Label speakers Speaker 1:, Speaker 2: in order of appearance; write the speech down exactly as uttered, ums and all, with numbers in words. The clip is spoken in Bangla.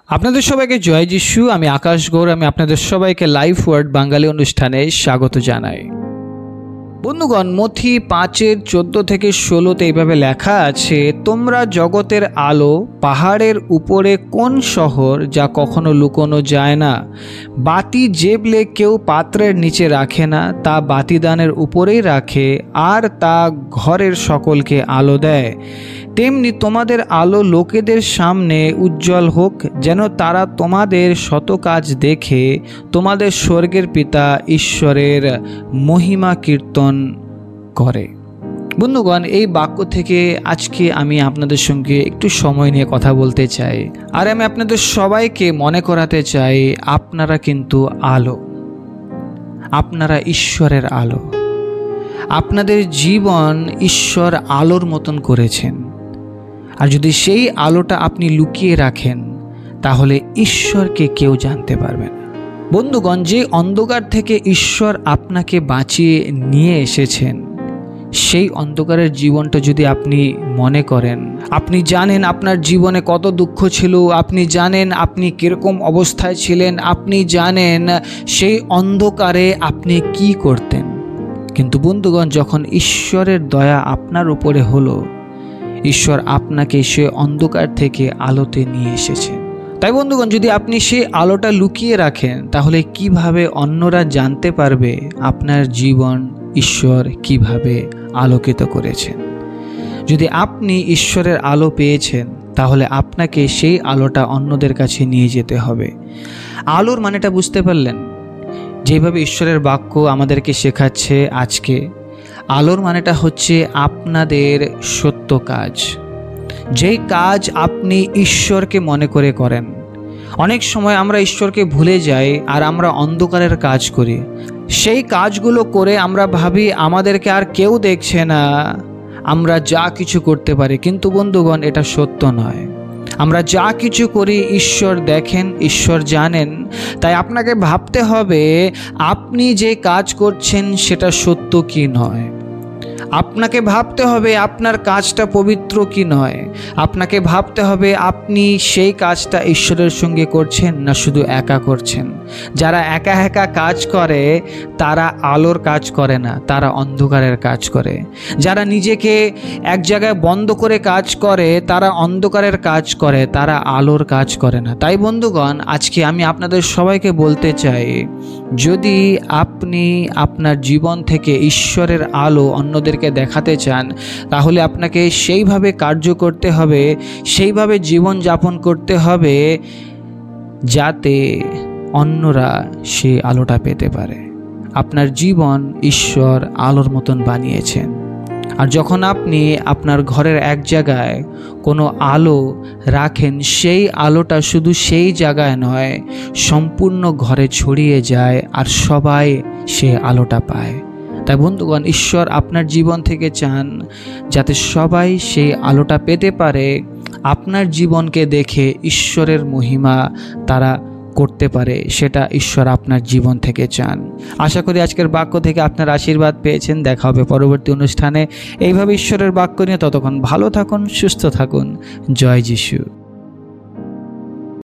Speaker 1: আপনাদের সবাইকে জয় যিশু। আমি আকাশ গৌর। আমি আপনাদের সবাইকে লাইফ ওয়ার্ড বাঙালি অনুষ্ঠানে স্বাগত জানাই। বন্ধুগণ, মথি পাঁচের চোদ্দ থেকে ষোলোতে এইভাবে লেখা আছে, তোমরা জগতের আলো। পাহাড়ের উপরে কোন শহর যা কখনো লুকোনো যায় না? বাতি জেবলে কেউ পাত্রের নিচে রাখে না, তা বাতিদানের উপরেই রাখে, আর তা ঘরের সকলকে আলো দেয়। তেমনি তোমাদের আলো লোকেদের সামনে উজ্জ্বল হোক, যেন তারা তোমাদের শত কাজ দেখে তোমাদের স্বর্গের পিতা ঈশ্বরের মহিমা কীর্তন করে। বন্ধুগণ, এই বাক্য থেকে আজকে আমি আপনাদের সঙ্গে একটু সময় নিয়ে কথা বলতে চাই, আর আমি আপনাদের সবাইকে মনে করাতে চাই, আপনারা কিন্তু আলো, আপনারা ঈশ্বরের আলো। আপনাদের জীবন ঈশ্বর আলোর মতন করেছেন, আর যদি সেই আলোটা আপনি লুকিয়ে রাখেন তাহলে ঈশ্বরকে কেউ জানতে পারবে না। বন্ধুগণ, যে অন্ধকার থেকে ঈশ্বর আপনাকে বাঁচিয়ে নিয়ে এসেছেন, সেই অন্ধকারের জীবনটা যদি আপনি মনে করেন, আপনি জানেন আপনার জীবনে কত দুঃখ ছিল, আপনি জানেন আপনি কিরকম অবস্থায় ছিলেন, আপনি জানেন সেই অন্ধকারে আপনি কি করতেন। কিন্তু বন্ধুগণ, যখন ঈশ্বরের দয়া আপনার উপরে হলো, ঈশ্বর আপনাকে সে অন্ধকার থেকে আলোতে নিয়ে এসেছে। তাই বন্ধুগণ, যদি আপনি সেই আলোটা লুকিয়ে রাখেন তাহলে কিভাবে অন্যরা জানতে পারবে আপনার জীবন ঈশ্বর কিভাবে আলোকিত করেছেন? যদি আপনি ঈশ্বরের আলো পেয়েছেন তাহলে আপনাকে সেই আলোটা অন্যদের কাছে নিয়ে যেতে হবে। আলোর মানেটা বুঝতে পারলেন? যেভাবে ঈশ্বরের বাক্য আমাদেরকে শেখাচ্ছে আজকে, আলোর মানেটা হচ্ছে আপনাদের সত্য কাজ, যেই কাজ আপনি ঈশ্বরকে মনে করে করেন। অনেক সময় আমরা ঈশ্বরকে ভুলে যাই আর আমরা অন্ধকারের কাজ করি। সেই কাজগুলো করে আমরা ভাবি আমাদেরকে আর কেউ দেখছে না, আমরা যা কিছু করতে পারি। কিন্তু বন্ধুগণ, এটা সত্য নয়। আমরা যা কিছু করি ঈশ্বর দেখেন, ঈশ্বর জানেন। তাই আপনাকে ভাবতে হবে আপনি যে কাজ করছেন সেটা সত্য কি নয়। আপনাকে ভাবতে হবে আপনার কাজটা পবিত্র কি নয়। আপনাকে ভাবতে হবে আপনি সেই কাজটা ঈশ্বরের সঙ্গে করছেন না শুধু একা করছেন। যারা একা একা কাজ করে তারা আলোর কাজ করে না, তারা অন্ধকারের কাজ করে। যারা নিজেকে এক জায়গায় বন্ধ করে কাজ করে তারা অন্ধকারের কাজ করে, তারা আলোর কাজ করে না। তাই বন্ধুগণ, আজকে আমি আপনাদের সবাইকে বলতে চাই, যদি আপনি আপনার জীবন থেকে ঈশ্বরের আলো অন্যদের দেখাতে চান তাহলে আপনাকে সেইভাবে কার্য করতে হবে, সেইভাবে জীবন যাপন করতে হবে যাতে অন্যরা সেই আলোটা পেতে পারে। আপনার জীবন ঈশ্বর আলোর মতন বানিয়েছেন, আর যখন আপনি আপনার ঘরের এক জায়গায় কোনো আলো রাখেন, সেই আলোটা শুধু সেই জায়গায় নয়, সম্পূর্ণ ঘরে ছড়িয়ে যায় আর সবাই সেই আলোটা পায়। তাই বন্ধুগণ, ঈশ্বর আপনার জীবন থেকে চান যাতে সবাই সেই আলোটা পেতে পারে, আপনার জীবনকে দেখে ঈশ্বরের মহিমা তারা করতে পারে, সেটা ঈশ্বর আপনার জীবন থেকে চান। আশা করি আজকের বাক্য থেকে আপনার আশীর্বাদ পেয়েছেন। দেখা হবে পরবর্তী অনুষ্ঠানে এইভাবে ঈশ্বরের বাক্য নিয়ে। ততক্ষণ ভালো থাকুন, সুস্থ থাকুন। জয় যিশু।